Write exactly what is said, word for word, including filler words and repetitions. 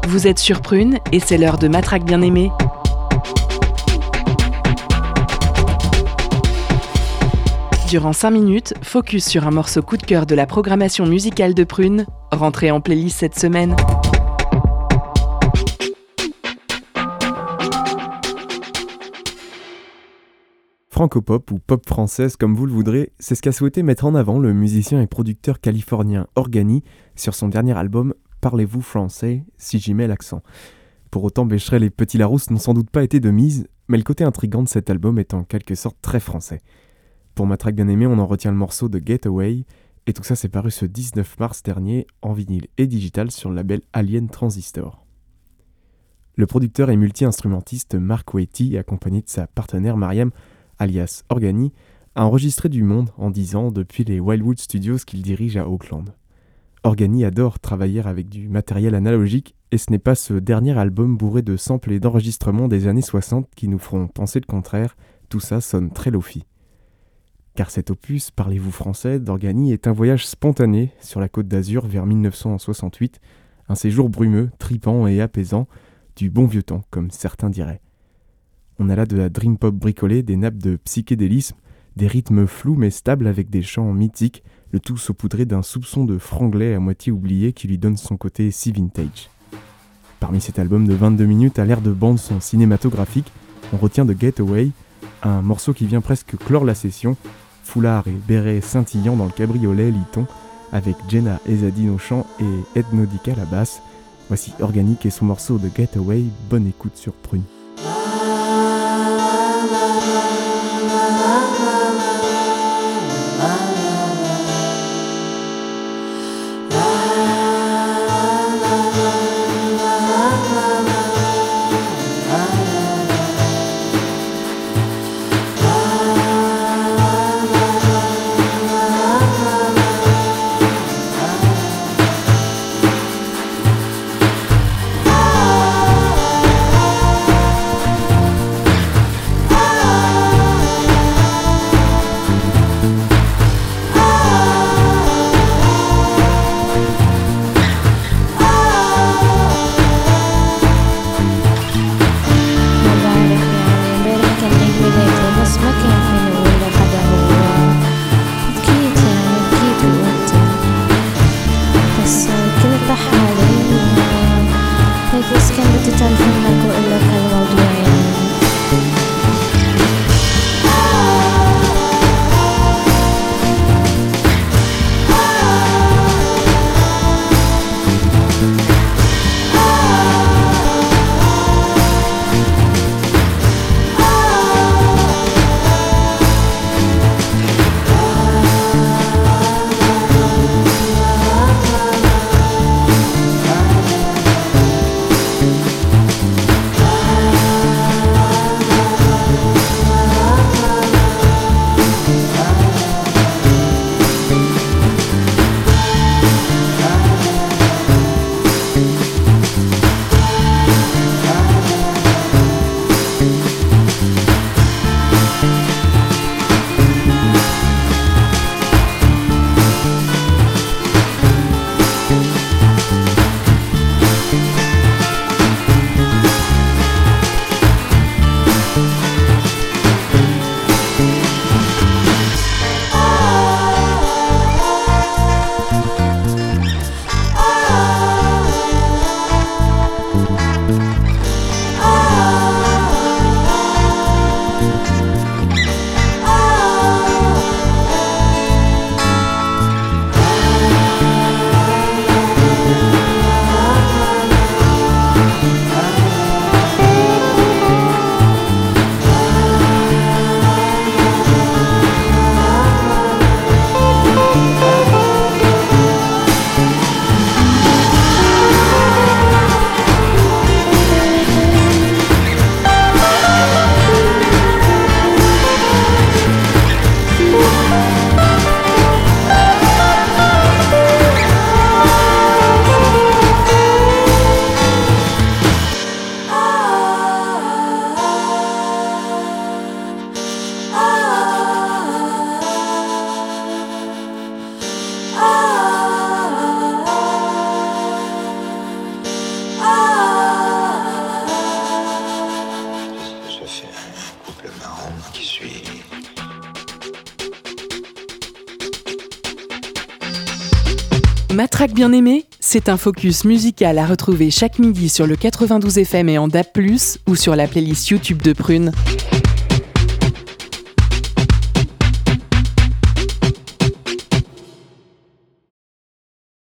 Vous êtes sur Prune et c'est l'heure de Matraque bien-aimée. Durant cinq minutes, focus sur un morceau coup de cœur de la programmation musicale de Prune, rentré en playlist cette semaine. Franco-pop ou pop française comme vous le voudrez, c'est ce qu'a souhaité mettre en avant le musicien et producteur californien Organi sur son dernier album Parlez-vous français, si j'y mets l'accent. Pour autant, Becherel et Petit Larousse n'ont sans doute pas été de mise, mais le côté intrigant de cet album est en quelque sorte très français. Pour Matraque bien-aimée, on en retient le morceau de Getaway, et tout ça s'est paru ce dix-neuf mars dernier en vinyle et digital sur le label Alien Transistor. Le producteur et multi-instrumentiste Mark Waite, accompagné de sa partenaire Mariam, alias Organi, a enregistré du monde en dix ans depuis les Wildwood Studios qu'il dirige à Auckland. Organi adore travailler avec du matériel analogique et ce n'est pas ce dernier album bourré de samples et d'enregistrements des années soixante qui nous feront penser le contraire, tout ça sonne très lo-fi. Car cet opus, Parlez-vous français, d'Organi est un voyage spontané sur la Côte d'Azur vers dix-neuf cent soixante-huit, un séjour brumeux, tripant et apaisant, du bon vieux temps comme certains diraient. On a là de la dream pop bricolée, des nappes de psychédélisme, des rythmes flous mais stables avec des chants mythiques, le tout saupoudré d'un soupçon de franglais à moitié oublié qui lui donne son côté si vintage. Parmi cet album de vingt-deux minutes à l'air de bande-son cinématographique, on retient de Getaway, un morceau qui vient presque clore la session, foulard et béret scintillant dans le cabriolet lit-on, avec Jenna Ezadine au chant et Ed Nodica à la basse. Voici Organique et son morceau de Getaway, bonne écoute sur Prune. Matraque bien-aimée, c'est un focus musical à retrouver chaque midi sur le quatre-vingt-douze F M et en D A B plus, ou sur la playlist YouTube de Prune.